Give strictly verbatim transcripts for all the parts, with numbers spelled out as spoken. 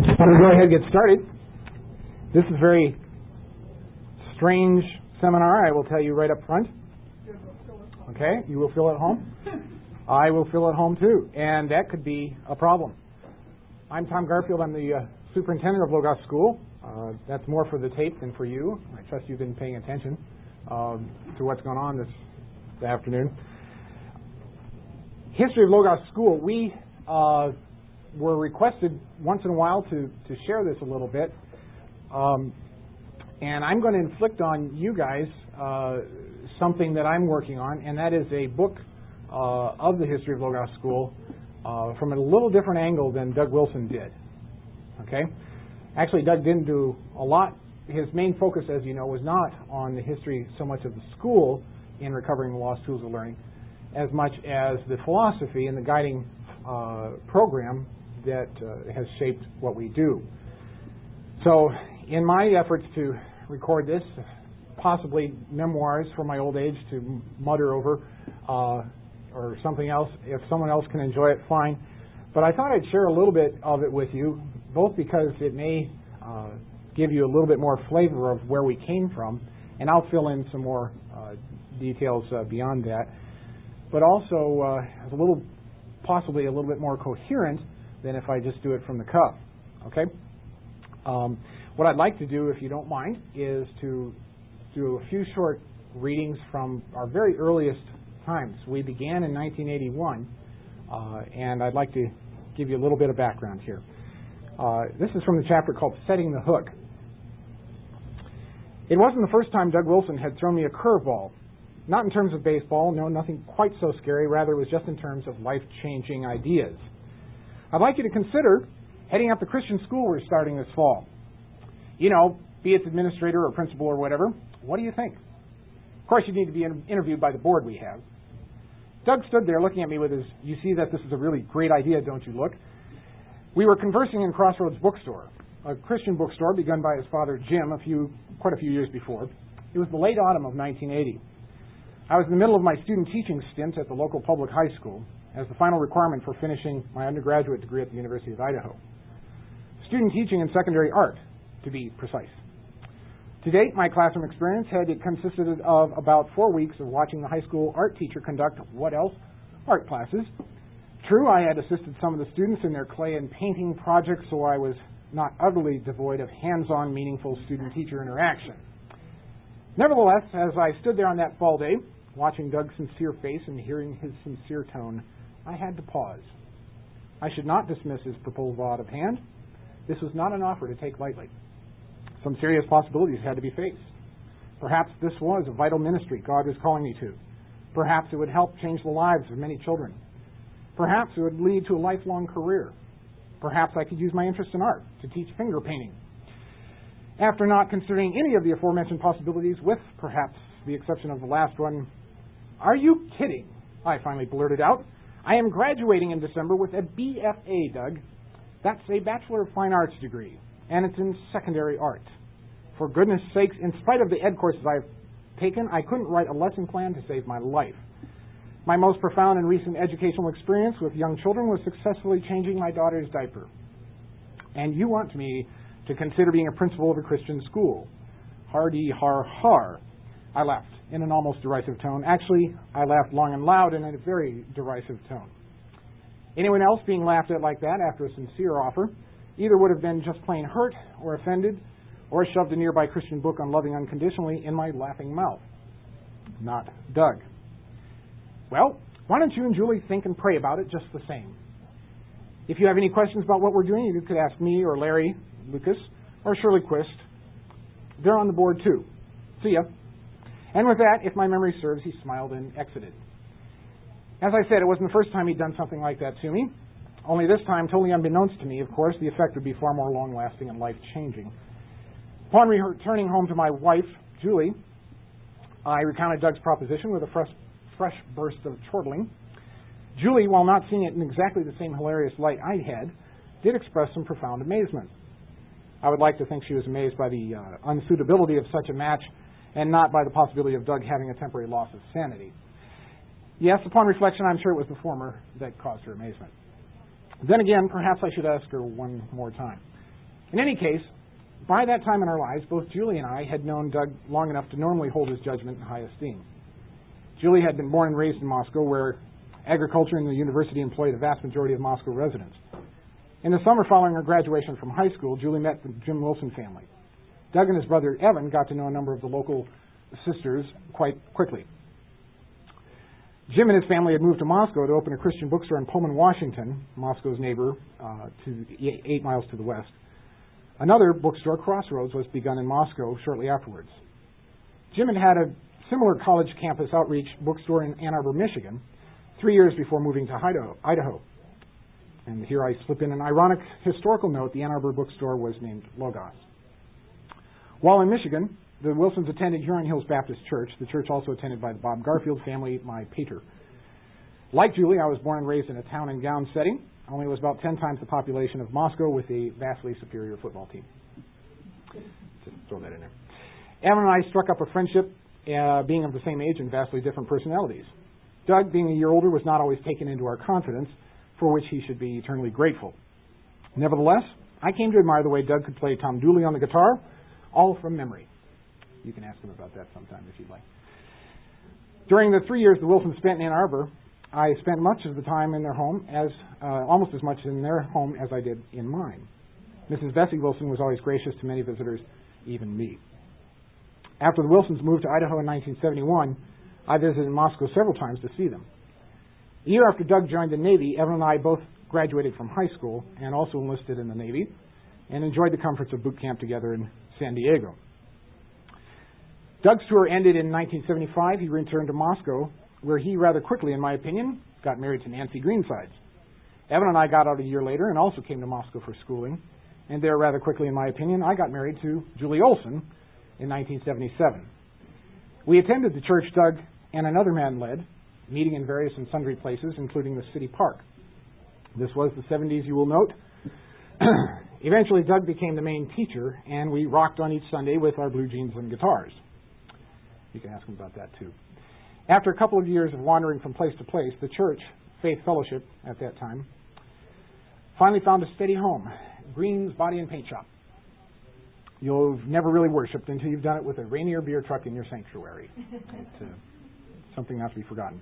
We'll go ahead and get started. This is a very strange seminar, I will tell you right up front. Okay, you will feel at home. I will feel at home too, and that could be a problem. I'm Tom Garfield. I'm the uh, superintendent of Logos School. Uh, that's more for the tape than for you. I trust you've been paying attention um, to what's going on this, this afternoon. History of Logos School. We uh, were requested once in a while to, to share this a little bit. Um, and I'm going to inflict on you guys uh, something that I'm working on, and that is a book uh, of the history of Logos School uh, from a little different angle than Doug Wilson did. Okay? Actually, Doug didn't do a lot. His main focus, as you know, was not on the history so much of the school in recovering the lost tools of learning, as much as the philosophy and the guiding uh, program that uh, has shaped what we do. So, in my efforts to record this, possibly memoirs for my old age to mutter over, uh, or something else, if someone else can enjoy it, fine. But I thought I'd share a little bit of it with you, both because it may uh, give you a little bit more flavor of where we came from, and I'll fill in some more uh, details uh, beyond that, but also uh, a little, possibly a little bit more coherent than if I just do it from the cuff. Okay? Um, what I'd like to do, if you don't mind, is to do a few short readings from our very earliest times. We began in nineteen eighty-one, uh, and I'd like to give you a little bit of background here. Uh, this is from the chapter called Setting the Hook. It wasn't the first time Doug Wilson had thrown me a curveball. Not in terms of baseball, no, nothing quite so scary. Rather, it was just in terms of life-changing ideas. I'd like you to consider heading up the Christian school we're starting this fall. You know, be it administrator or principal or whatever. What do you think? Of course, you need to be in- interviewed by the board we have. Doug stood there looking at me with his, you see that this is a really great idea, don't you look? We were conversing in Crossroads Bookstore, a Christian bookstore begun by his father Jim a few, quite a few years before. It was the late autumn of nineteen eighty. I was in the middle of my student teaching stint at the local public high school as the final requirement for finishing my undergraduate degree at the University of Idaho. Student teaching in secondary art, to be precise. To date, my classroom experience had consisted of about four weeks of watching the high school art teacher conduct what else? Art classes. True, I had assisted some of the students in their clay and painting projects, so I was not utterly devoid of hands-on, meaningful student-teacher interaction. Nevertheless, as I stood there on that fall day, watching Doug's sincere face and hearing his sincere tone, I had to pause. I should not dismiss his proposal out of hand. This was not an offer to take lightly. Some serious possibilities had to be faced. Perhaps this was a vital ministry God was calling me to. Perhaps it would help change the lives of many children. Perhaps it would lead to a lifelong career. Perhaps I could use my interest in art to teach finger painting. After not considering any of the aforementioned possibilities, with perhaps the exception of the last one, "Are you kidding?" I finally blurted out. "I am graduating in December with a B F A, Doug. That's a Bachelor of Fine Arts degree, and it's in secondary art. For goodness sakes, in spite of the ed courses I've taken, I couldn't write a lesson plan to save my life. My most profound and recent educational experience with young children was successfully changing my daughter's diaper. And you want me to consider being a principal of a Christian school. Hardy har har." I laughed in an almost derisive tone. Actually, I laughed long and loud and in a very derisive tone. Anyone else being laughed at like that after a sincere offer either would have been just plain hurt or offended or shoved a nearby Christian book on loving unconditionally in my laughing mouth. Not Doug. Well, why don't you and Julie think and pray about it just the same? If you have any questions about what we're doing, you could ask me or Larry Lucas or Shirley Quist. They're on the board too. See ya. And with that, if my memory serves, he smiled and exited. As I said, it wasn't the first time he'd done something like that to me. Only this time, totally unbeknownst to me, of course, the effect would be far more long-lasting and life-changing. Upon returning home to my wife, Julie, I recounted Doug's proposition with a fresh, fresh burst of chortling. Julie, while not seeing it in exactly the same hilarious light I had, did express some profound amazement. I would like to think she was amazed by the uh, unsuitability of such a match and not by the possibility of Doug having a temporary loss of sanity. Yes, upon reflection, I'm sure it was the former that caused her amazement. Then again, perhaps I should ask her one more time. In any case, by that time in our lives, both Julie and I had known Doug long enough to normally hold his judgment in high esteem. Julie had been born and raised in Moscow, where agriculture and the university employed the vast majority of Moscow residents. In the summer following her graduation from high school, Julie met the Jim Wilson family. Doug and his brother Evan got to know a number of the local sisters quite quickly. Jim and his family had moved to Moscow to open a Christian bookstore in Pullman, Washington, Moscow's neighbor, uh, to eight miles to the west. Another bookstore, Crossroads, was begun in Moscow shortly afterwards. Jim had had a similar college campus outreach bookstore in Ann Arbor, Michigan, three years before moving to Idaho. Idaho. And here I slip in an ironic historical note. The Ann Arbor bookstore was named Logos. While in Michigan, the Wilsons attended Huron Hills Baptist Church, the church also attended by the Bob Garfield family, my pater. Like Julie, I was born and raised in a town and gown setting, only it was about ten times the population of Moscow with a vastly superior football team. Just throw that in there. Evan and I struck up a friendship, uh, being of the same age and vastly different personalities. Doug, being a year older, was not always taken into our confidence, for which he should be eternally grateful. Nevertheless, I came to admire the way Doug could play Tom Dooley on the guitar, all from memory. You can ask him about that sometime if you'd like. During the three years the Wilsons spent in Ann Arbor, I spent much of the time in their home, as uh, almost as much in their home as I did in mine. Missus Bessie Wilson was always gracious to many visitors, even me. After the Wilsons moved to Idaho in nineteen seventy-one, I visited Moscow several times to see them. A year after Doug joined the Navy, Evan and I both graduated from high school and also enlisted in the Navy and enjoyed the comforts of boot camp together in San Diego. Doug's tour ended in nineteen seventy-five. He returned to Moscow, where he rather quickly, in my opinion, got married to Nancy Greensides. Evan and I got out a year later and also came to Moscow for schooling. And there, rather quickly, in my opinion, I got married to Julie Olson in nineteen seventy-seven. We attended the church Doug and another man led, meeting in various and sundry places, including the city park. This was the seventies, you will note. Eventually, Doug became the main teacher, and we rocked on each Sunday with our blue jeans and guitars. You can ask him about that, too. After a couple of years of wandering from place to place, the church, Faith Fellowship at that time, finally found a steady home, Green's Body and Paint Shop. You've never really worshipped until you've done it with a Rainier beer truck in your sanctuary. It's uh, something not to be forgotten.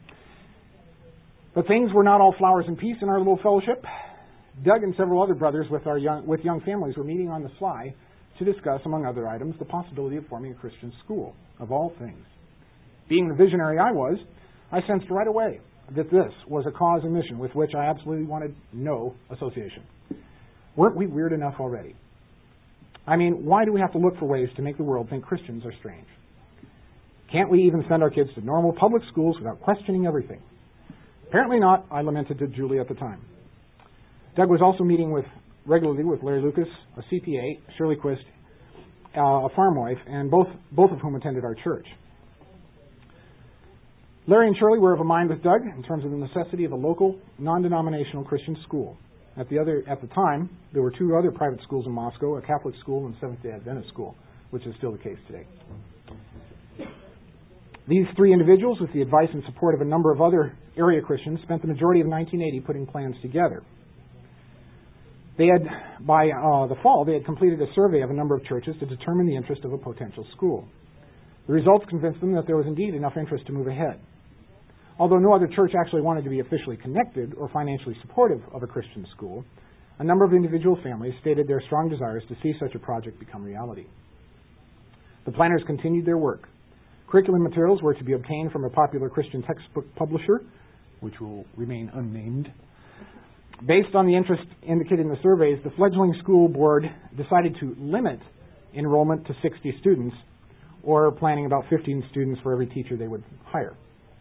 But things were not all flowers and peace in our little fellowship. Doug and several other brothers with our young, with young families were meeting on the sly to discuss, among other items, the possibility of forming a Christian school, of all things. Being the visionary I was, I sensed right away that this was a cause and mission with which I absolutely wanted no association. Weren't we weird enough already? I mean, why do we have to look for ways to make the world think Christians are strange? Can't we even send our kids to normal public schools without questioning everything? Apparently not, I lamented to Julie at the time. Doug was also meeting with regularly with Larry Lucas, a C P A, Shirley Quist, uh, a farm wife, and both, both of whom attended our church. Larry and Shirley were of a mind with Doug in terms of the necessity of a local, non-denominational Christian school. At the other, at the time, there were two other private schools in Moscow, a Catholic school and Seventh-day Adventist school, which is still the case today. These three individuals, with the advice and support of a number of other area Christians, spent the majority of nineteen eighty putting plans together. They had, by uh, the fall, they had completed a survey of a number of churches to determine the interest of a potential school. The results convinced them that there was indeed enough interest to move ahead. Although no other church actually wanted to be officially connected or financially supportive of a Christian school, a number of individual families stated their strong desires to see such a project become reality. The planners continued their work. Curriculum materials were to be obtained from a popular Christian textbook publisher, which will remain unnamed. Based on the interest indicated in the surveys, the fledgling school board decided to limit enrollment to sixty students, or planning about fifteen students for every teacher they would hire.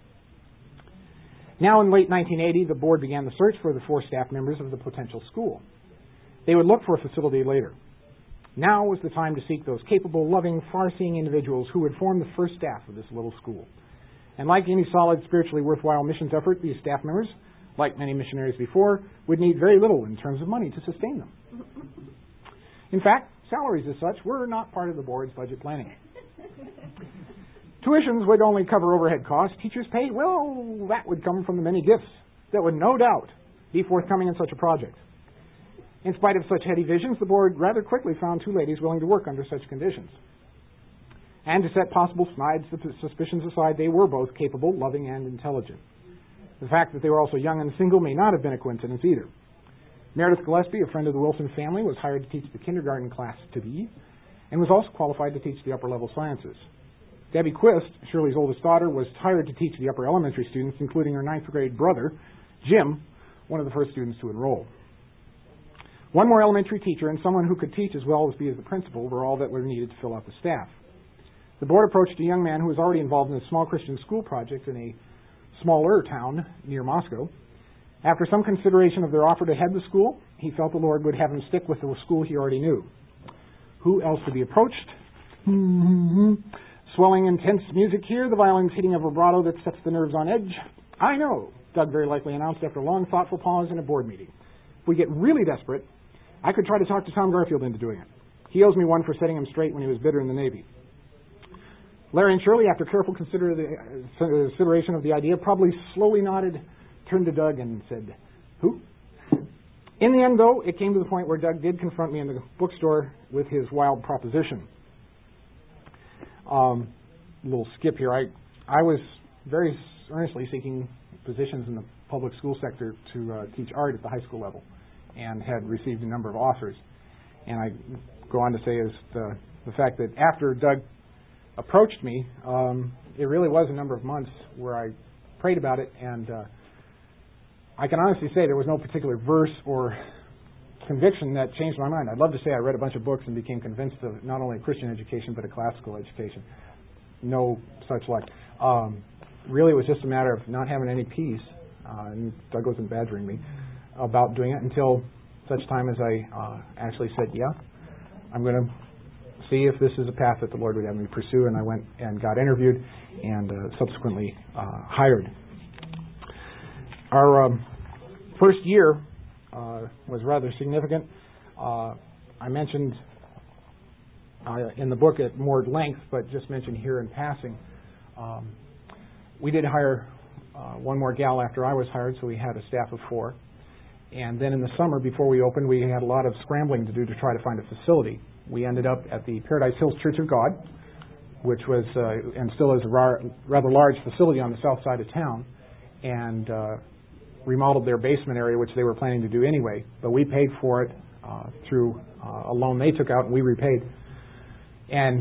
Now in late nineteen eighty, the board began the search for the four staff members of the potential school. They would look for a facility later. Now was the time to seek those capable, loving, far-seeing individuals who would form the first staff of this little school. And like any solid, spiritually worthwhile missions effort, these staff members, like many missionaries before, would need very little in terms of money to sustain them. In fact, salaries as such were not part of the board's budget planning. Tuitions would only cover overhead costs. Teachers' pay, well, that would come from the many gifts that would no doubt be forthcoming in such a project. In spite of such heady visions, the board rather quickly found two ladies willing to work under such conditions. And to set possible snide suspicions aside, they were both capable, loving, and intelligent. The fact that they were also young and single may not have been a coincidence either. Meredith Gillespie, a friend of the Wilson family, was hired to teach the kindergarten class to be, and was also qualified to teach the upper-level sciences. Debbie Quist, Shirley's oldest daughter, was hired to teach the upper elementary students, including her ninth grade brother, Jim, one of the first students to enroll. One more elementary teacher and someone who could teach as well as be as the principal were all that were needed to fill out the staff. The board approached a young man who was already involved in a small Christian school project in a smaller town near Moscow. After some consideration of their offer to head the school, he felt the Lord would have him stick with the school he already knew. Who else to be approached? Mm-hmm. Swelling intense music here, the violins hitting a vibrato that sets the nerves on edge. I know, Doug very likely announced after a long, thoughtful pause in a board meeting. If we get really desperate, I could try to talk to Tom Garfield into doing it. He owes me one for setting him straight when he was bitter in the Navy. Larry and Shirley, after careful consider the, uh, consideration of the idea, probably slowly nodded, turned to Doug and said, "Who?" In the end, though, it came to the point where Doug did confront me in the bookstore with his wild proposition. Um, a little skip here. I, I was very earnestly seeking positions in the public school sector to uh, teach art at the high school level, and had received a number of offers. And I go on to say is the, the fact that after Doug approached me, um, it really was a number of months where I prayed about it, and uh, I can honestly say there was no particular verse or conviction that changed my mind. I'd love to say I read a bunch of books and became convinced of not only a Christian education but a classical education. No such luck. Um, really, it was just a matter of not having any peace, uh, and Doug wasn't badgering me about doing it until such time as I uh, actually said, yeah, I'm going to see if this is a path that the Lord would have me pursue, and I went and got interviewed and uh, subsequently uh, hired. Our um, first year uh, was rather significant. Uh, I mentioned uh, in the book at more length, but just mentioned here in passing, um, we did hire uh, one more gal after I was hired, so we had a staff of four. And then in the summer, before we opened, we had a lot of scrambling to do to try to find a facility. We ended up at the Paradise Hills Church of God, which was uh, and still is a ra- rather large facility on the south side of town, and uh, remodeled their basement area, which they were planning to do anyway. But we paid for it uh, through uh, a loan they took out, and we repaid. And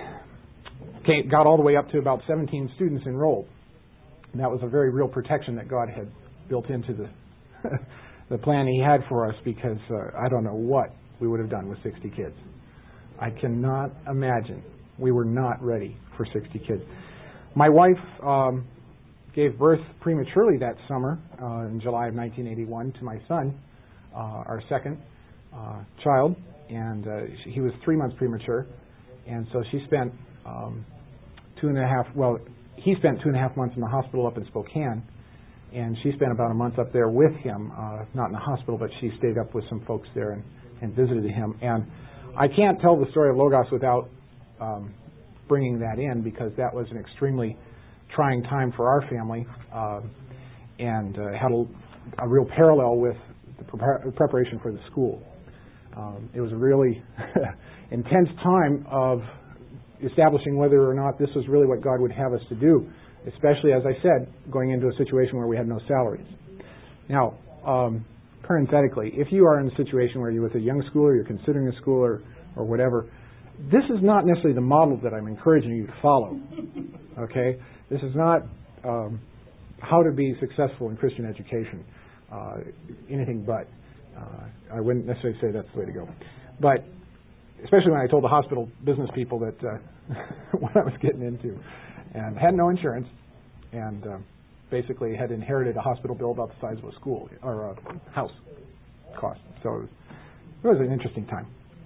uh, came, got all the way up to about seventeen students enrolled. And that was a very real protection that God had built into the the plan He had for us, because uh, I don't know what we would have done with sixty kids. I cannot imagine. We were not ready for sixty kids. My wife um, gave birth prematurely that summer uh, in July of nineteen eighty-one to my son, uh, our second uh, child, and uh, she, he was three months premature, and so she spent um, two and a half. Well, he spent two and a half months in the hospital up in Spokane, and she spent about a month up there with him, uh, not in the hospital, but she stayed up with some folks there and, and visited him. And I can't tell the story of Logos without um, bringing that in, because that was an extremely trying time for our family, uh, and uh, had a, a real parallel with the prepar- preparation for the school. Um, it was a really intense time of establishing whether or not this was really what God would have us to do, especially, as I said, going into a situation where we had no salaries. Now, um, parenthetically, if you are in a situation where you're with a young schooler, you're considering a school or, or whatever, this is not necessarily the model that I'm encouraging you to follow. Okay? This is not um, how to be successful in Christian education. Uh, anything but. Uh, I wouldn't necessarily say that's the way to go. But especially when I told the hospital business people that uh, what I was getting into. And had no insurance, and uh, basically had inherited a hospital bill about the size of a school or a house cost. So it was, it was an interesting time.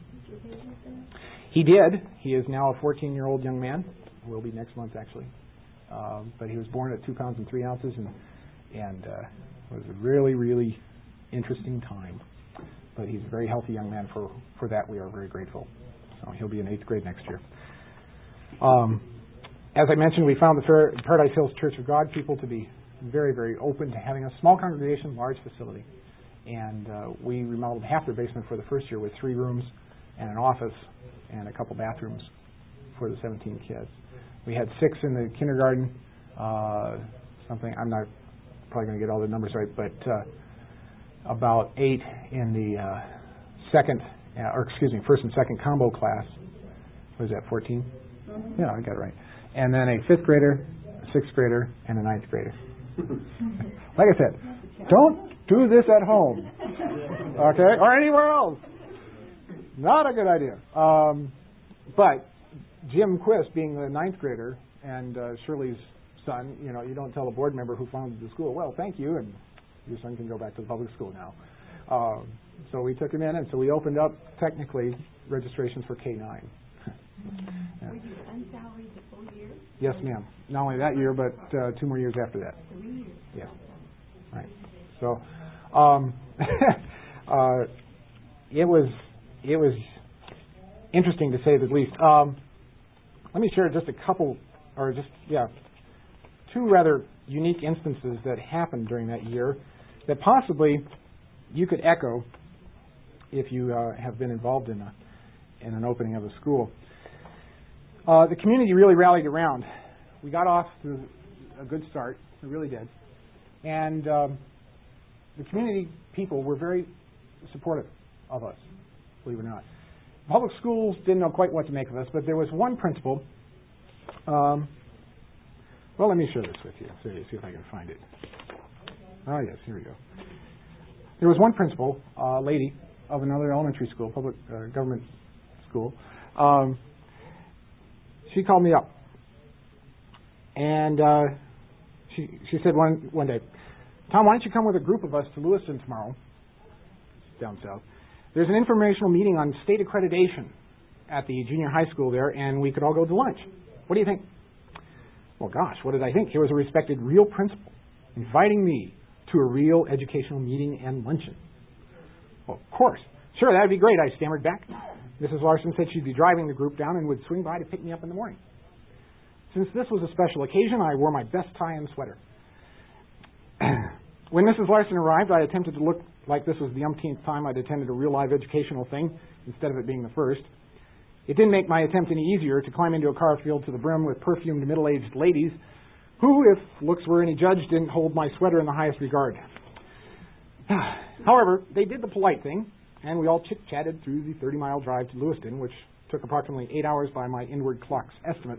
He did. He is now a fourteen-year-old young man. Will be next month, actually. Um, but he was born at two pounds and three ounces, and and uh, it was a really, really interesting time. But he's a very healthy young man. For for that, we are very grateful. So he'll be in eighth grade next year. Um, As I mentioned, we found the Paradise Hills Church of God people to be very, very open to having a small congregation, large facility. And uh, we remodeled half their basement for the first year with three rooms and an office and a couple bathrooms for the seventeen kids. We had six in the kindergarten, uh, something, I'm not probably going to get all the numbers right, but uh, about eight in the uh, second, uh, or excuse me, first and second combo class. What is that, fourteen? Mm-hmm. Yeah, I got it right. And then a fifth grader, a sixth grader, and a ninth grader. Like I said, don't do this at home, okay, or anywhere else. Not a good idea. Um, but Jim Quist, being the ninth grader, and uh, Shirley's son, you know, you don't tell a board member who founded the school, well, thank you, and your son can go back to the public school now. Uh, so we took him in, and so we opened up, technically, registrations for K nine. Yeah. Were you unsalaried the full year? Yes, ma'am. Not only that year, but uh, two more years after that. Three years. Yeah. Right. So, um, uh, it was it was interesting to say the least. Um, let me share just a couple, or just yeah, two rather unique instances that happened during that year that possibly you could echo if you uh, have been involved in a in an opening of a school. Uh, the community really rallied around. We got off to a good start. We really did. And um, the community people were very supportive of us, believe it or not. Public schools didn't know quite what to make of us, but there was one principal. Um, well, let me share this with you. See, see if I can find it. Oh, yes, here we go. There was one principal, a uh, lady of another elementary school, public uh, government school. Um, she called me up, and uh, she she said one one day, Tom, why don't you come with a group of us to Lewiston tomorrow, down south. There's an informational meeting on state accreditation at the junior high school there, and we could all go to lunch. What do you think? Well, gosh, what did I think? Here was a respected real principal inviting me to a real educational meeting and luncheon. Well, of course. Sure, that would be great, I stammered back. Missus Larson said she'd be driving the group down and would swing by to pick me up in the morning. Since this was a special occasion, I wore my best tie and sweater. When Missus Larson arrived, I attempted to look like this was the umpteenth time I'd attended a real live educational thing, instead of it being the first. It didn't make my attempt any easier to climb into a car filled to the brim with perfumed middle-aged ladies who, if looks were any judge, didn't hold my sweater in the highest regard. However, they did the polite thing, and we all chit-chatted through the thirty-mile drive to Lewiston, which took approximately eight hours by my inward clock's estimate.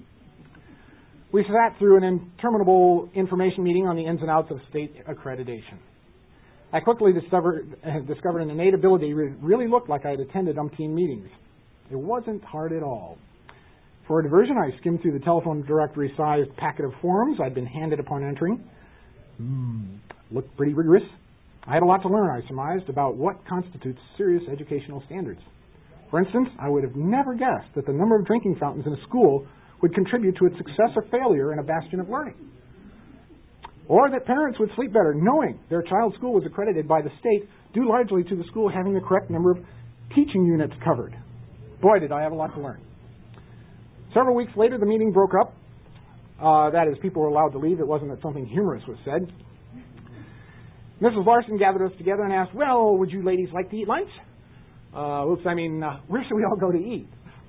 We sat through an interminable information meeting on the ins and outs of state accreditation. I quickly discovered, uh, discovered an innate ability re- really looked like I had attended umpteen meetings. It wasn't hard at all. For a diversion, I skimmed through the telephone directory-sized packet of forms I'd been handed upon entering. Mm, looked pretty rigorous. I had a lot to learn, I surmised, about what constitutes serious educational standards. For instance, I would have never guessed that the number of drinking fountains in a school would contribute to its success or failure in a bastion of learning. Or that parents would sleep better knowing their child's school was accredited by the state due largely to the school having the correct number of teaching units covered. Boy, did I have a lot to learn. Several weeks later, the meeting broke up. Uh, that is, people were allowed to leave. It wasn't that something humorous was said. Missus Larson gathered us together and asked, well, would you ladies like to eat lunch? Uh, oops, I mean, uh, where should we all go to eat?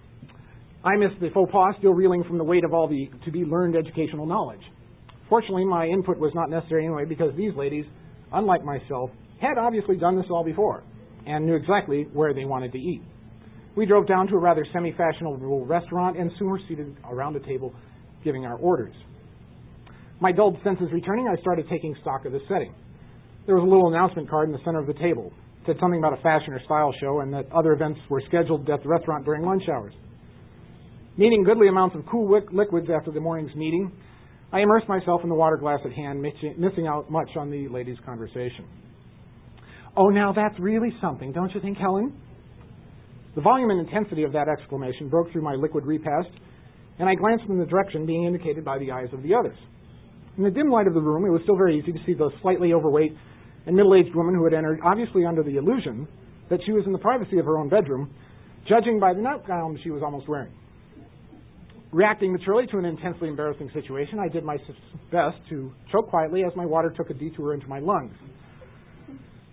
I missed the faux pas, still reeling from the weight of all the to-be-learned educational knowledge. Fortunately, my input was not necessary anyway because these ladies, unlike myself, had obviously done this all before and knew exactly where they wanted to eat. We drove down to a rather semi-fashionable restaurant and soon were seated around a table giving our orders. My dulled senses returning, I started taking stock of the setting. There was a little announcement card in the center of the table. It said something about a fashion or style show and that other events were scheduled at the restaurant during lunch hours. Needing goodly amounts of cool liquids after the morning's meeting, I immersed myself in the water glass at hand, missing out much on the ladies' conversation. Oh, now that's really something, don't you think, Helen? The volume and intensity of that exclamation broke through my liquid repast, and I glanced in the direction being indicated by the eyes of the others. In the dim light of the room, it was still very easy to see the slightly overweight and middle-aged woman who had entered, obviously under the illusion that she was in the privacy of her own bedroom, judging by the nightgown she was almost wearing. Reacting maturely to an intensely embarrassing situation, I did my best to choke quietly as my water took a detour into my lungs.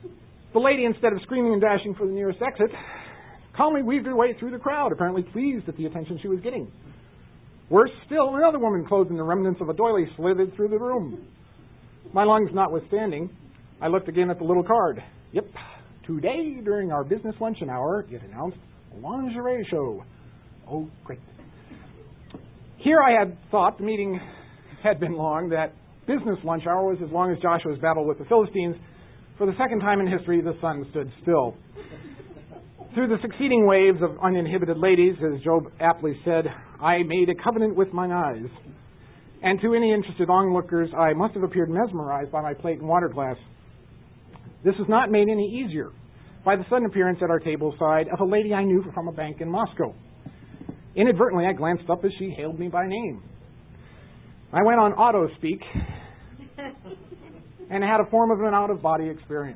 The lady, instead of screaming and dashing for the nearest exit, calmly weaved her way through the crowd, apparently pleased at the attention she was getting. Worse still, another woman clothed in the remnants of a doily slithered through the room. My lungs notwithstanding, I looked again at the little card. Yep, today during our business luncheon hour, it announced lingerie show. Oh, great. Here I had thought the meeting had been long, that business lunch hour was as long as Joshua's battle with the Philistines. For the second time in history, the sun stood still. Through the succeeding waves of uninhibited ladies, as Job aptly said, I made a covenant with mine eyes. And to any interested onlookers, I must have appeared mesmerized by my plate and water glass. This was not made any easier by the sudden appearance at our table side of a lady I knew from a bank in Moscow. Inadvertently, I glanced up as she hailed me by name. I went on auto speak and had a form of an out-of-body experience.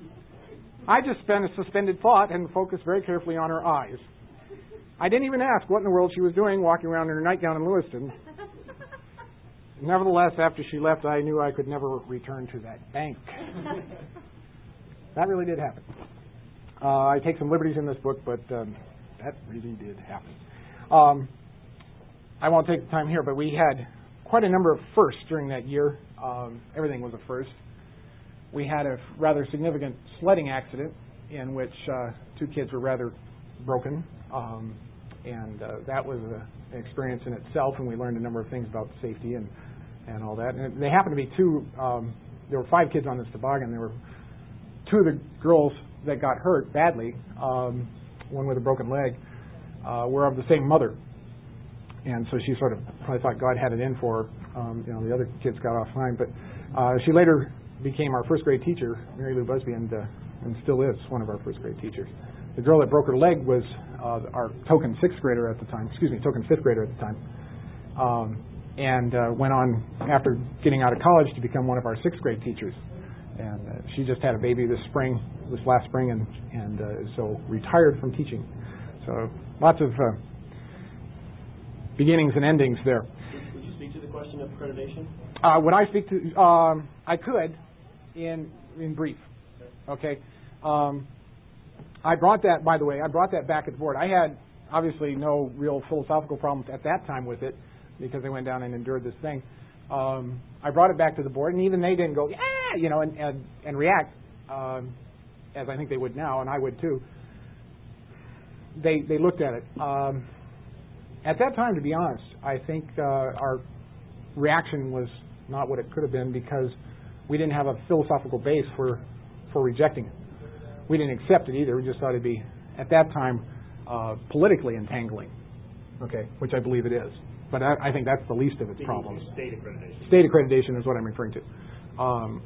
I just spent a suspended thought and focused very carefully on her eyes. I didn't even ask what in the world she was doing walking around in her nightgown in Lewiston. Nevertheless, after she left, I knew I could never return to that bank. That really did happen. Uh, I take some liberties in this book, but um, that really did happen. Um, I won't take the time here, but we had quite a number of firsts during that year. Um, everything was a first. We had a rather significant sledding accident in which uh, two kids were rather broken, um, and uh, that was a, an experience in itself, and we learned a number of things about safety and, and all that. And they happened to be two, um, there were five kids on this toboggan. There were two of the girls that got hurt badly, um, one with a broken leg, uh, were of the same mother. And so she sort of probably thought God had it in for her. Um, you know, the other kids got off fine. But uh, she later became our first grade teacher, Mary Lou Busby, and, uh, and still is one of our first grade teachers. The girl that broke her leg was uh, our token sixth grader at the time, excuse me, token fifth grader at the time, um, and uh, went on after getting out of college to become one of our sixth grade teachers. And uh, she just had a baby this spring, this last spring, and, and uh, so retired from teaching. So lots of uh, beginnings and endings there. Would you speak to the question of accreditation? Uh, would I speak to? Um, I could, in in brief. Okay. Um, I brought that, by the way, I brought that back at the board. I had obviously no real philosophical problems at that time with it because I went down and endured this thing. Um, I brought it back to the board, and even they didn't go, yeah, you know, and and, and react um, as I think they would now, and I would too. They they looked at it. Um, at that time, to be honest, I think uh, our reaction was not what it could have been because we didn't have a philosophical base for for rejecting it. We didn't accept it either. We just thought it'd be, at that time, uh, politically entangling, okay, which I believe it is. But I, I think that's the least of its problems. State accreditation. State accreditation is what I'm referring to. Um,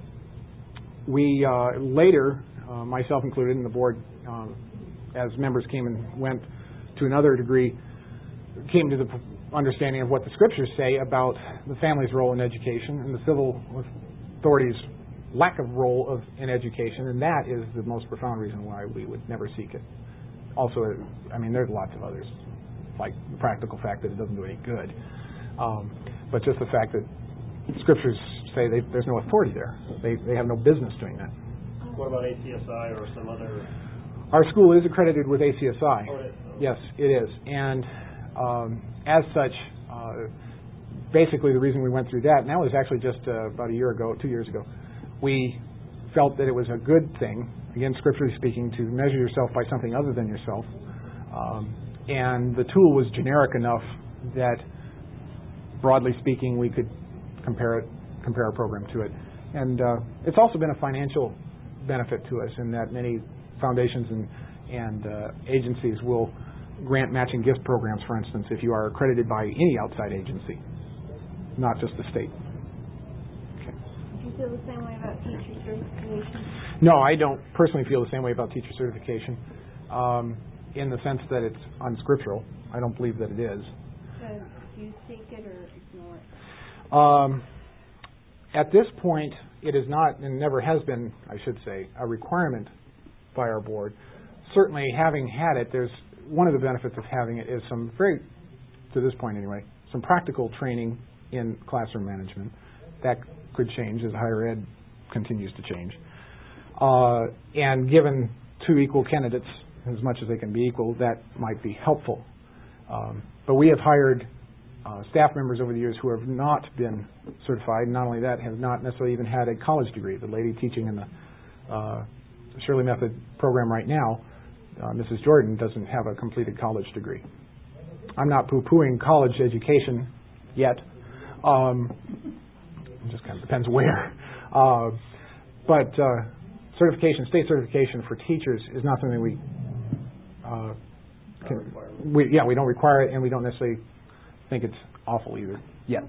we uh, later, uh, myself included in the board, um, as members came and went to another degree, came to the understanding of what the scriptures say about the family's role in education and the civil authorities' lack of role of in education, and that is the most profound reason why we would never seek it. Also, I mean, there's lots of others, like the practical fact that it doesn't do any good, um, but just the fact that scriptures say they, there's no authority there. They they have no business doing that. What about A C S I or some other? Our school is accredited with A C S I. Oh, it is. Yes, it is, and um, as such, uh, basically the reason we went through that, and that was actually just uh, about a year ago, two years ago. We felt that it was a good thing, again, scripturally speaking, to measure yourself by something other than yourself. Um, and the tool was generic enough that, broadly speaking, we could compare it, compare our program to it. And uh, it's also been a financial benefit to us in that many foundations and, and uh, agencies will grant matching gift programs, for instance, if you are accredited by any outside agency, not just the state. Do you feel the same way about teacher certification? No, I don't personally feel the same way about teacher certification um, in the sense that it's unscriptural. I don't believe that it is. So do you seek it or ignore it? Um, at this point, it is not, and never has been, I should say, a requirement by our board. Certainly, having had it, there's one of the benefits of having it is some very, to this point anyway, some practical training in classroom management. That could change as higher ed continues to change. Uh, and given two equal candidates, as much as they can be equal, that might be helpful. Um, but we have hired uh, staff members over the years who have not been certified. Not only that, have not necessarily even had a college degree. The lady teaching in the uh, Shirley Method program right now, uh, Missus Jordan, doesn't have a completed college degree. I'm not poo-pooing college education yet. Um, it just kind of depends where. Uh, but uh, certification, state certification for teachers is not something we, uh, can, we, yeah, we don't require it, and we don't necessarily think it's awful either yet.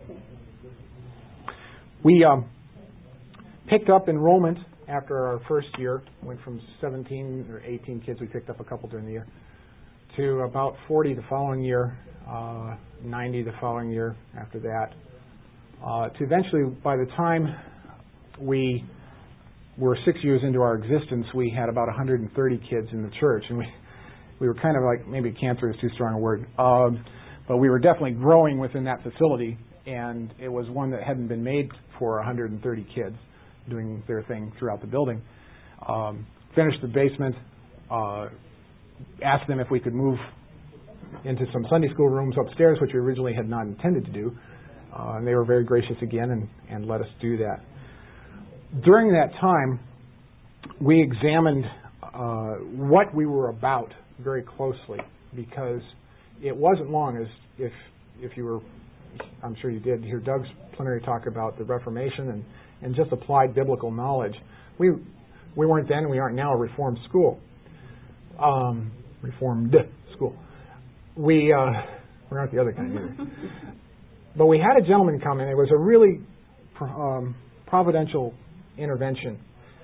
We um, picked up enrollment after our first year. Went from seventeen or eighteen kids, we picked up a couple during the year, to about forty the following year, uh, ninety the following year after that, uh, to eventually, by the time we were six years into our existence, we had about one hundred thirty kids in the church, and we we were kind of like, maybe cancer is too strong a word, um, but we were definitely growing within that facility, and it was one that hadn't been made for one hundred thirty kids doing their thing throughout the building. Um, finished the basement, uh, asked them if we could move into some Sunday school rooms upstairs, which we originally had not intended to do, uh, and they were very gracious again and, and let us do that. During that time, we examined uh, what we were about very closely, because it wasn't long as if if you were, I'm sure you did hear Doug's plenary talk about the Reformation and, and just applied biblical knowledge. We we weren't then, and we aren't now a Reformed school, um, Reformed school. We uh, we aren't the other kind either. But we had a gentleman come in. It was a really um, providential intervention.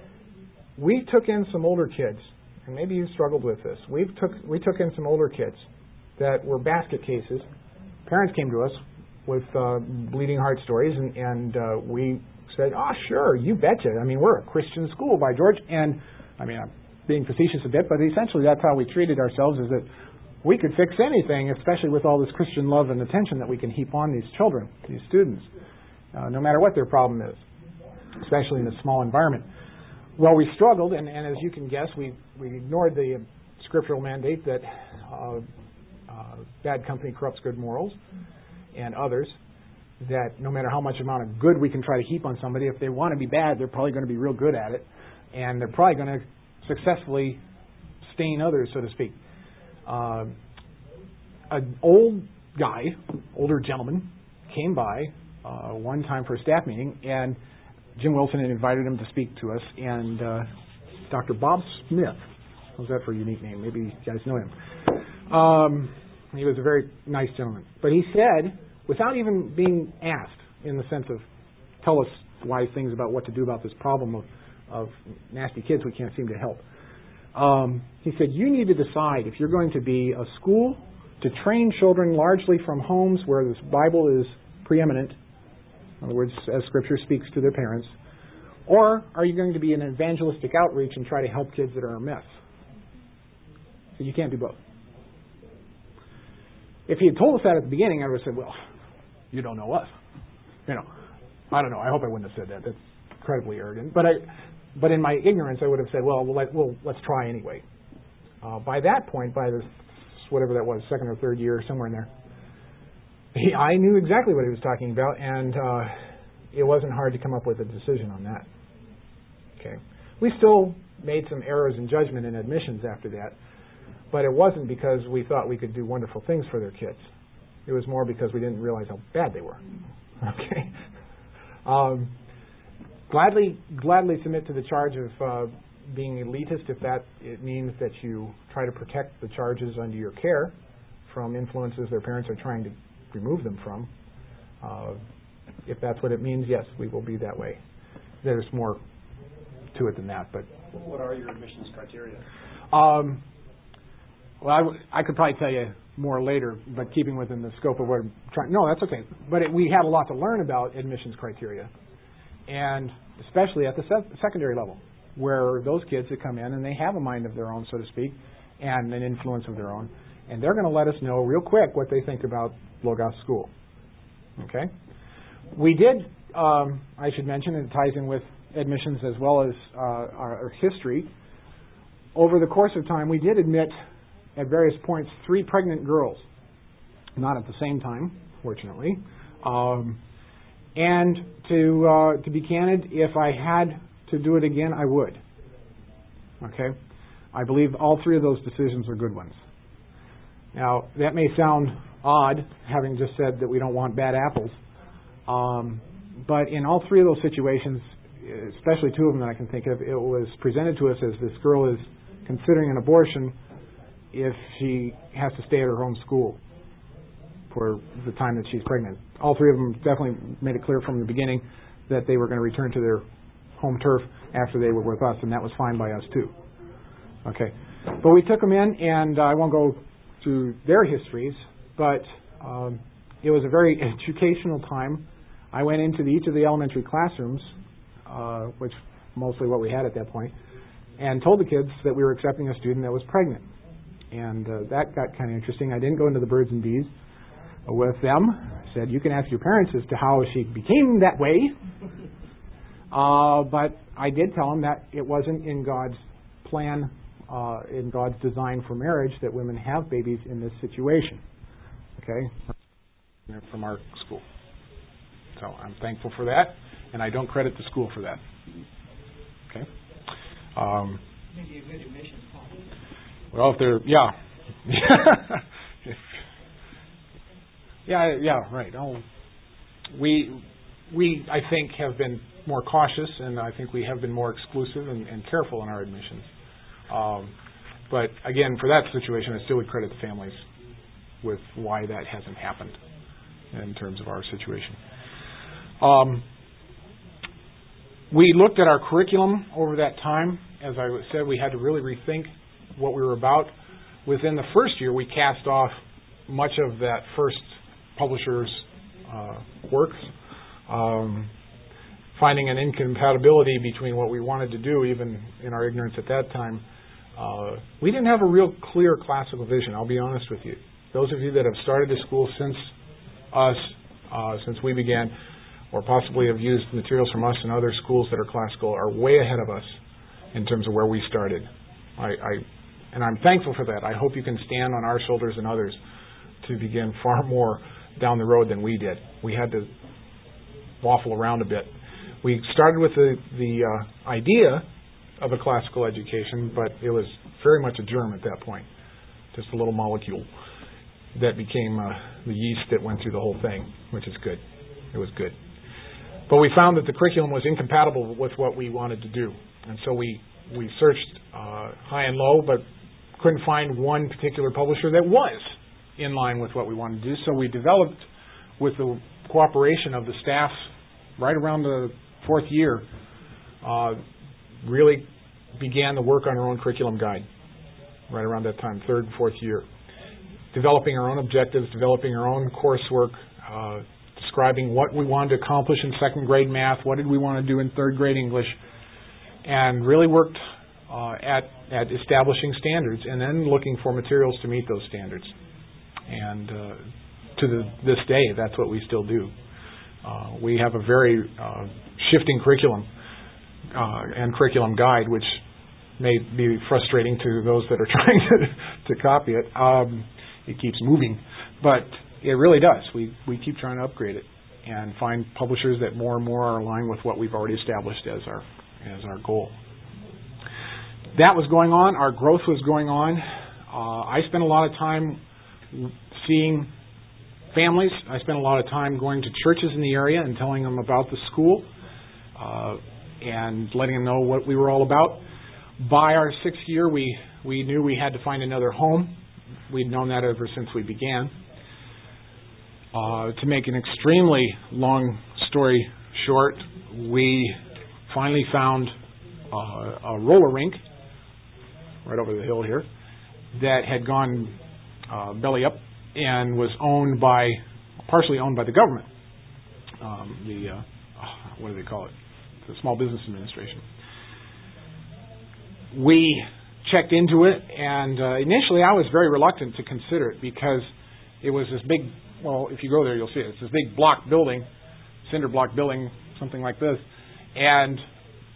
We took in some older kids, and maybe you struggled with this. We took we took in some older kids that were basket cases. Parents came to us with uh, bleeding heart stories, and, and uh, we said, "Oh, sure, you betcha. I mean, we're a Christian school, by George." And I mean, I'm being facetious a bit, but essentially that's how we treated ourselves: is that we could fix anything, especially with all this Christian love and attention that we can heap on these children, these students, uh, no matter what their problem is, especially in a small environment. Well, we struggled, and, and as you can guess, we, we ignored the scriptural mandate that uh, uh, bad company corrupts good morals, and others, that no matter how much amount of good we can try to heap on somebody, if they want to be bad, they're probably going to be real good at it, and they're probably going to successfully stain others, so to speak. Uh, an old guy, older gentleman, came by uh, one time for a staff meeting, and Jim Wilson had invited him to speak to us, and uh, Doctor Bob Smith, how's that for a unique name? Maybe you guys know him. Um, he was a very nice gentleman. But he said, without even being asked, in the sense of, tell us wise things about what to do about this problem of, of nasty kids we can't seem to help. Um, he said, you need to decide if you're going to be a school to train children largely from homes where this Bible is preeminent, in other words, as Scripture speaks to their parents, or are you going to be an evangelistic outreach and try to help kids that are a mess? So you can't do both. If he had told us that at the beginning, I would have said, well, you don't know us. You know, I don't know. I hope I wouldn't have said that. That's incredibly arrogant. But I, but in my ignorance, I would have said, well, well, let, well let's try anyway. Uh, by that point, by this, whatever that was, second or third year, somewhere in there, he, I knew exactly what he was talking about, and uh, it wasn't hard to come up with a decision on that. Okay, we still made some errors in judgment and admissions after that, but it wasn't because we thought we could do wonderful things for their kids. It was more because we didn't realize how bad they were. Okay, um, gladly, gladly submit to the charge of uh, being elitist if that it means that you try to protect the charges under your care from influences their parents are trying to remove them from. Uh, if that's what it means, yes, we will be that way. There's more to it than that. But what are your admissions criteria? Um, well, I, w- I could probably tell you more later, but keeping within the scope of what I'm trying. No, that's okay. But it, we had a lot to learn about admissions criteria, and especially at the se- secondary level, where those kids that come in and they have a mind of their own, so to speak, and an influence of their own, and they're going to let us know real quick what they think about Logos School. Okay? We did, um, I should mention, and it ties in with admissions as well as uh, our, our history, over the course of time, we did admit at various points three pregnant girls. Not at the same time, fortunately. Um, and to uh, to be candid, if I had to do it again, I would. Okay? I believe all three of those decisions are good ones. Now, that may sound odd, having just said that we don't want bad apples. Um, but in all three of those situations, especially two of them that I can think of, it was presented to us as this girl is considering an abortion if she has to stay at her home school for the time that she's pregnant. All three of them definitely made it clear from the beginning that they were going to return to their home turf after they were with us, and that was fine by us too. Okay. But we took them in, and I won't go through their histories, but um, it was a very educational time. I went into the, each of the elementary classrooms, uh, which mostly what we had at that point, and told the kids that we were accepting a student that was pregnant. And uh, that got kind of interesting. I didn't go into the birds and bees with them. I said, you can ask your parents as to how she became that way. Uh, but I did tell them that it wasn't in God's plan, uh, in God's design for marriage, that women have babies in this situation. Okay? From our school. So I'm thankful for that, and I don't credit the school for that. Okay? Um, Maybe a good admissions policy. Well, if they're, yeah. if, yeah, yeah, right. Oh, we, we, I think, have been more cautious, and I think we have been more exclusive and, and careful in our admissions. Um, but again, for that situation, I still would credit the families with why that hasn't happened in terms of our situation. Um, we looked at our curriculum over that time. As I said, we had to really rethink what we were about. Within the first year, we cast off much of that first publisher's uh, works, um, finding an incompatibility between what we wanted to do, even in our ignorance at that time. Uh, we didn't have a real clear classical vision, I'll be honest with you. Those of you that have started the school since us, uh, since we began, or possibly have used materials from us and other schools that are classical, are way ahead of us in terms of where we started. I, I and I'm thankful for that. I hope you can stand on our shoulders and others to begin far more down the road than we did. We had to waffle around a bit. We started with the, the uh, idea of a classical education, but it was very much a germ at that point, just a little molecule that became uh, the yeast that went through the whole thing, which is good. It was good. But we found that the curriculum was incompatible with what we wanted to do. And so we, we searched uh, high and low, but couldn't find one particular publisher that was in line with what we wanted to do. So we developed, with the cooperation of the staff right around the fourth year, uh, really began the work on our own curriculum guide right around that time, third and fourth year. Developing our own objectives, developing our own coursework, uh, describing what we wanted to accomplish in second grade math, what did we want to do in third grade English, and really worked uh, at, at establishing standards and then looking for materials to meet those standards. And uh, to the, this day, that's what we still do. Uh, we have a very uh, shifting curriculum uh, and curriculum guide, which may be frustrating to those that are trying to, to copy it. Um, it keeps moving, but it really does. We we keep trying to upgrade it and find publishers that more and more are aligned with what we've already established as our as our goal. That was going on. Our growth was going on. Uh, I spent a lot of time seeing families. I spent a lot of time going to churches in the area and telling them about the school uh, and letting them know what we were all about. By our sixth year, we, we knew we had to find another home. We'd known that ever since we began. Uh, to make an extremely long story short, we finally found uh, a roller rink right over the hill here that had gone uh, belly up and was owned by, partially owned by the government. Um, the, uh, what do they call it? The Small Business Administration. We checked into it, and uh, initially I was very reluctant to consider it because it was this big, well, if you go there, you'll see it. It's this big block building, cinder block building, something like this. And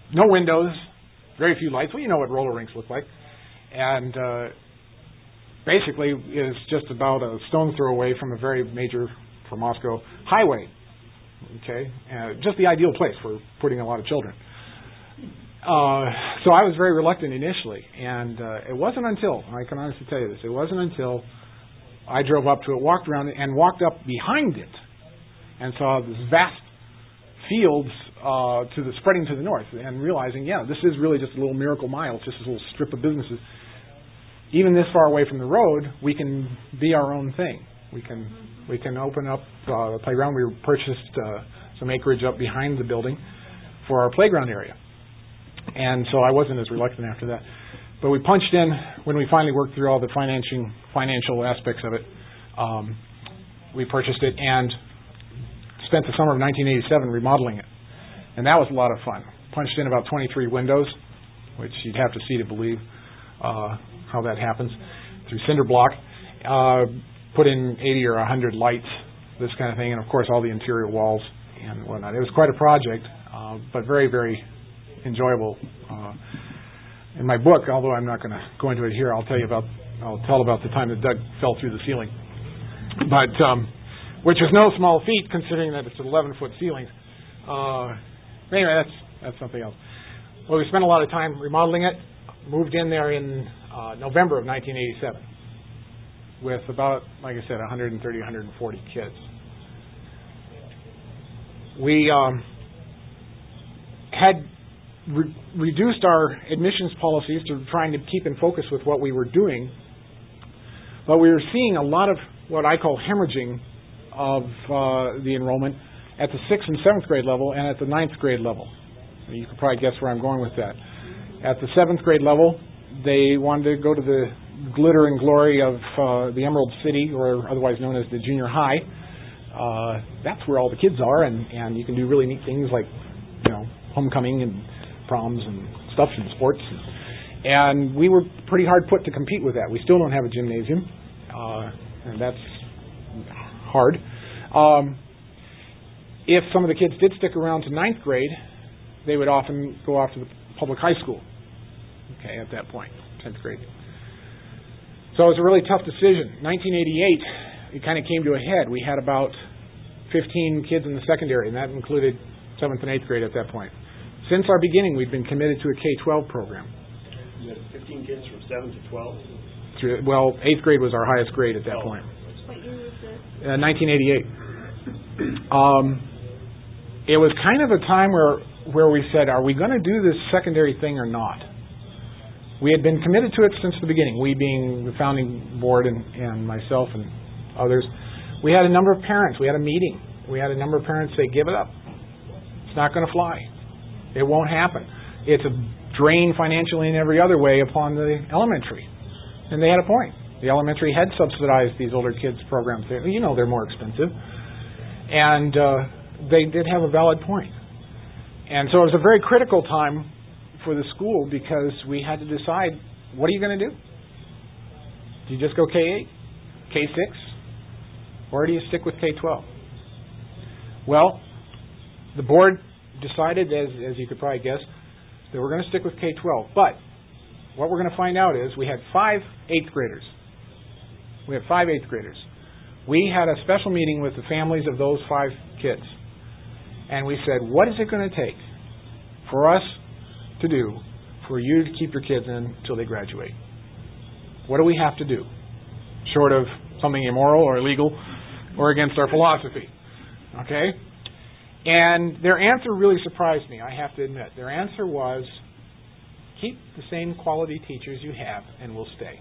no windows, very few lights. Well, you know what roller rinks look like. And uh, basically is just about a stone's throw away from a very major, for Moscow, highway. Okay, uh, just the ideal place for putting a lot of children. Uh, so I was very reluctant initially, and uh, it wasn't until, I can honestly tell you this, it wasn't until I drove up to it, walked around it, and walked up behind it, and saw this vast fields uh, to the spreading to the north, and realizing, yeah, this is really just a little Miracle Mile, it's just this little strip of businesses. Even this far away from the road, we can be our own thing. We can we can open up uh, the playground. We purchased uh, some acreage up behind the building for our playground area. And so I wasn't as reluctant after that. But we punched in when we finally worked through all the financing, financial aspects of it. Um, we purchased it and spent the summer of nineteen eighty-seven remodeling it. And that was a lot of fun. Punched in about twenty-three windows, which you'd have to see to believe uh, how that happens, through cinder block. Uh, put in eighty or one hundred lights, this kind of thing, and of course all the interior walls and whatnot. It was quite a project, uh, but very, very enjoyable. Uh, in my book, although I'm not going to go into it here, I'll tell you about, I'll tell about the time that Doug fell through the ceiling. But, um, which is no small feat considering that it's an eleven foot ceiling. Uh, anyway, that's, that's something else. Well, we spent a lot of time remodeling it, moved in there in uh, November of nineteen eighty-seven. With about, like I said, one hundred thirty, one hundred forty kids. We um, had re- reduced our admissions policies to trying to keep in focus with what we were doing, but we were seeing a lot of what I call hemorrhaging of uh, the enrollment at the sixth and seventh grade level and at the ninth grade level. You can probably guess where I'm going with that. At the seventh grade level, they wanted to go to the glitter and glory of uh, the Emerald City, or otherwise known as the junior high. Uh, that's where all the kids are, and, and you can do really neat things like, you know, homecoming and proms and stuff and sports. And we were pretty hard put to compete with that. We still don't have a gymnasium, uh, and that's hard. Um, if some of the kids did stick around to ninth grade, they would often go off to the public high school. Okay, at that point, tenth grade. So it was a really tough decision. nineteen eighty-eight, it kind of came to a head. We had about fifteen kids in the secondary, and that included seventh and eighth grade at that point. Since our beginning, we've been committed to a K twelve program. You had fifteen kids from seven to twelve? Through, well, eighth grade was our highest grade at that oh. point. What year was this? Uh, nineteen eighty-eight. Um, it was kind of a time where, where we said, are we going to do this secondary thing or not? We had been committed to it since the beginning, we being the founding board and, and myself and others. We had a number of parents. We had a meeting. We had a number of parents say, give it up. It's not going to fly. It won't happen. It's a drain financially in every other way upon the elementary. And they had a point. The elementary had subsidized these older kids' programs. They, you know they're more expensive. And uh, they did have a valid point. And so it was a very critical time for the school because we had to decide, what are you going to do? Do you just go K eight, K six, or do you stick with K twelve? Well, the board decided, as, as you could probably guess, that we're going to stick with K twelve. But what we're going to find out is we had five eighth graders. We had five eighth graders. We had a special meeting with the families of those five kids. And we said, what is it going to take for us to do for you to keep your kids in until they graduate? What do we have to do? Short of something immoral or illegal or against our philosophy. Okay? And their answer really surprised me, I have to admit. Their answer was, keep the same quality teachers you have and we'll stay.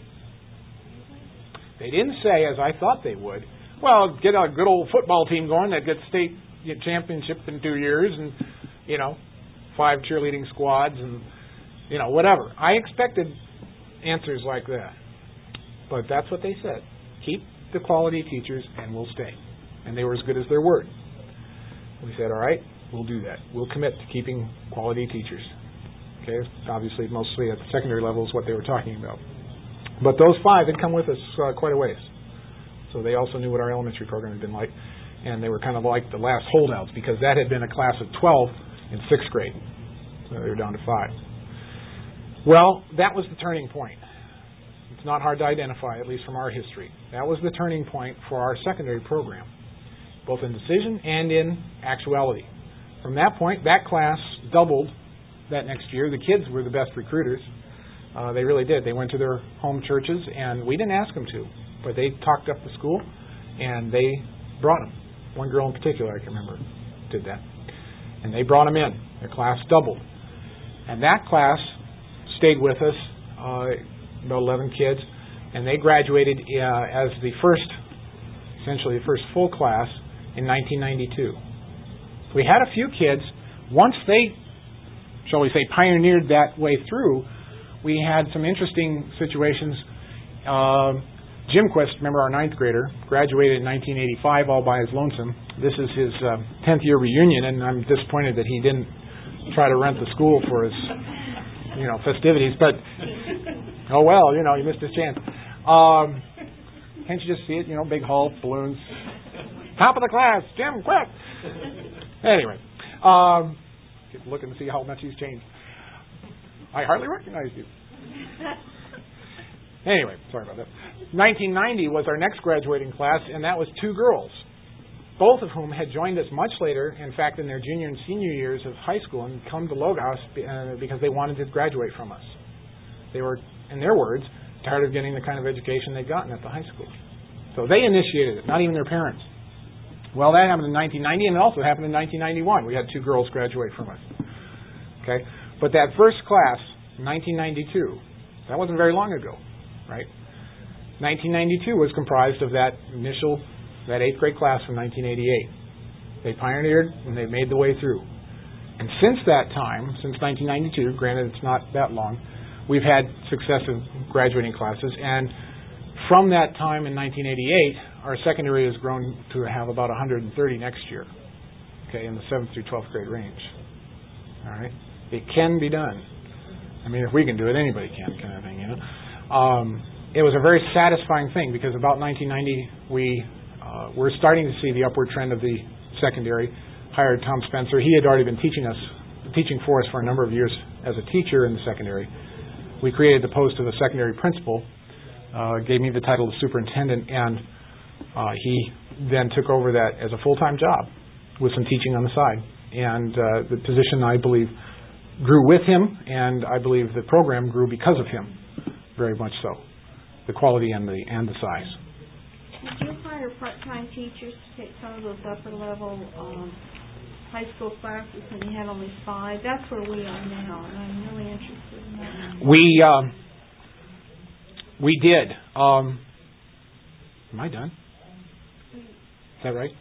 They didn't say, as I thought they would, well, get a good old football team going that gets state championship in two years and, you know, five cheerleading squads and, you know, whatever. I expected answers like that. But that's what they said. Keep the quality teachers and we'll stay. And they were as good as their word. We said, all right, we'll do that. We'll commit to keeping quality teachers. Okay, obviously mostly at the secondary level is what they were talking about. But those five had come with us uh, quite a ways. So they also knew what our elementary program had been like. And they were kind of like the last holdouts because that had been a class of twelve in sixth grade. They were down to five. Well, that was the turning point. It's not hard to identify, at least from our history. That was the turning point for our secondary program, both in decision and in actuality. From that point, that class doubled that next year. The kids were the best recruiters. Uh, they really did. They went to their home churches, and we didn't ask them to, but they talked up the school, and they brought them. One girl in particular, I can remember, did that. And they brought them in. Their class doubled. And that class stayed with us, uh, about eleven kids, and they graduated uh, as the first, essentially the first full class in nineteen ninety-two. We had a few kids. Once they, shall we say, pioneered that way through, we had some interesting situations. Uh, Jim Quest, remember our ninth grader, graduated in nineteen eighty-five all by his lonesome. This is his uh, tenth year reunion, and I'm disappointed that he didn't try to rent the school for his, you know, festivities. But oh well, you know, he missed his chance. Um, can't you just see it? You know, big hall, balloons, top of the class, Jim Quest. Anyway, um, looking to see how much he's changed. I hardly recognize you. Anyway, sorry about that. nineteen ninety was our next graduating class, and that was two girls, both of whom had joined us much later, in fact, in their junior and senior years of high school, and come to Logos because they wanted to graduate from us. They were, in their words, tired of getting the kind of education they'd gotten at the high school. So they initiated it, not even their parents. Well, that happened in nineteen ninety, and it also happened in nineteen ninety-one. We had two girls graduate from us. Okay, but that first class, nineteen ninety-two, that wasn't very long ago, right? nineteen ninety-two was comprised of that initial, that eighth grade class from nineteen eighty-eight. They pioneered and they made the way through. And since that time, since nineteen ninety-two, granted it's not that long, we've had successive graduating classes, and from that time in nineteen eighty-eight, our secondary has grown to have about one hundred thirty next year, okay, in the seventh through twelfth grade range. All right? It can be done. I mean, if we can do it, anybody can, kind of thing, you know. Um, it was a very satisfying thing because about nineteen ninety, we uh, were starting to see the upward trend of the secondary. Hired Tom Spencer. He had already been teaching us, teaching for us for a number of years as a teacher in the secondary. We created the post of a secondary principal, uh, gave me the title of superintendent, and uh, he then took over that as a full-time job with some teaching on the side. And uh, the position, I believe, grew with him, and I believe the program grew because of him, very much so, the quality and the and the size. Did you hire part-time teachers to take some of those upper-level um, high school classes when you had only five? That's where we are now, and I'm really interested in that. We um, we did. Um, am I done? Is that right?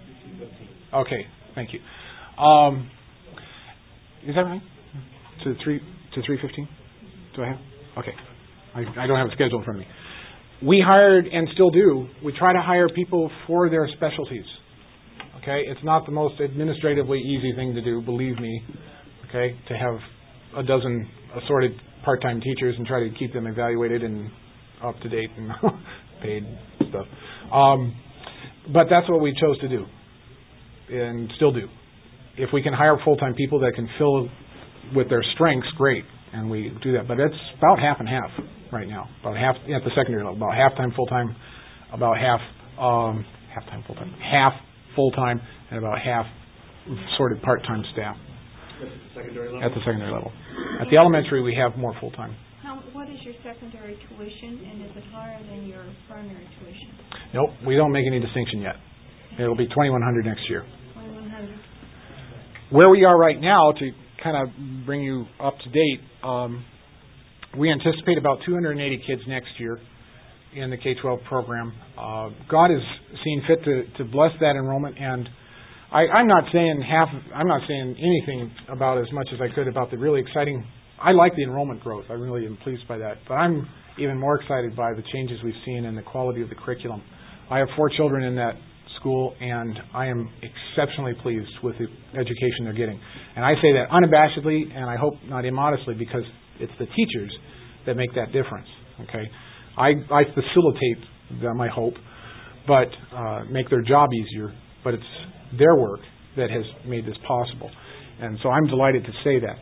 Okay, thank you. Um, is that right? To three to three fifteen? Do I have? Okay, I, I don't have a schedule in front of me. We hired and still do. We try to hire people for their specialties. Okay, it's not the most administratively easy thing to do, believe me. Okay, to have a dozen assorted part-time teachers and try to keep them evaluated and up to date and paid stuff. Um, but that's what we chose to do, and still do. If we can hire full-time people that can fill with their strengths, great, and we do that. But it's about half and half right now. About half at the secondary level, about half-time, full-time, about half um, half-time, full-time, half full-time, and about half sorted part-time staff. At the secondary level? At the secondary level. At the elementary, we have more full-time. How, what is your secondary tuition, and is it higher than your primary tuition? Nope, we don't make any distinction yet. It'll be twenty-one hundred next year. twenty-one hundred. Where we are right now, to kind of bring you up to date, um, we anticipate about two hundred eighty kids next year in the K twelve program. Uh, God has seen fit to, to bless that enrollment, and I, I'm not saying half. I'm not saying anything about as much as I could about the really exciting. I like the enrollment growth. I really am pleased by that. But I'm even more excited by the changes we've seen in the quality of the curriculum. I have four children in that school, and I am exceptionally pleased with the education they're getting. And I say that unabashedly, and I hope not immodestly, because it's the teachers that make that difference. Okay, I, I facilitate them, I hope, but uh, make their job easier. But it's their work that has made this possible, and so I'm delighted to say that.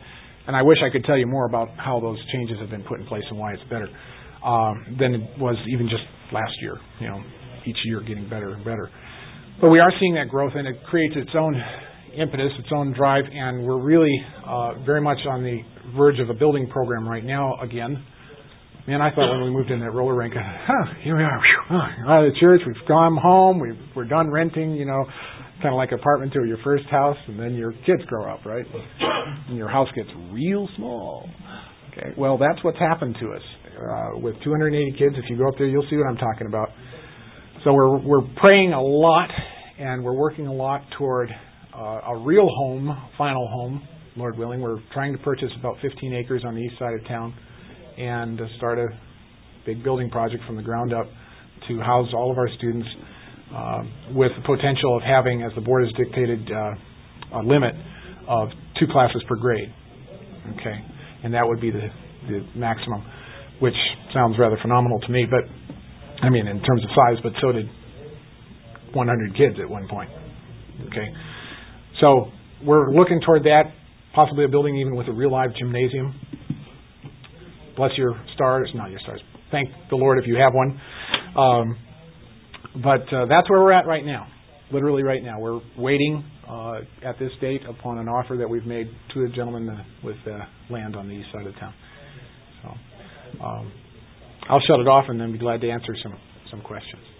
and I wish I could tell you more about how those changes have been put in place and why it's better um, than it was even just last year. You know, each year getting better and better. But we are seeing that growth, and it creates its own impetus, its own drive, and we're really uh, very much on the verge of a building program right now again. Man, I thought when we moved in that roller rink, huh, here we are, whew, oh, out of the church, we've gone home, we've, we're done renting, you know, kind of like apartment to your first house, and then your kids grow up, right? And your house gets real small. Okay, well, that's what's happened to us. Uh, with two hundred eighty kids, if you go up there, you'll see what I'm talking about. So we're we're praying a lot, and we're working a lot toward uh, a real home, final home, Lord willing. We're trying to purchase about fifteen acres on the east side of town and uh, start a big building project from the ground up to house all of our students uh, with the potential of having, as the board has dictated, uh, a limit of two classes per grade. Okay, and that would be the, the maximum, which sounds rather phenomenal to me, but I mean in terms of size, but so did one hundred kids at one point. Okay, so we're looking toward that, possibly a building even with a real live gymnasium. Bless your stars, not your stars. Thank the Lord if you have one. Um, but uh, that's where we're at right now, literally right now. We're waiting uh, at this date upon an offer that we've made to a gentleman uh, with uh, land on the east side of town. So um, I'll shut it off and then be glad to answer some, some questions.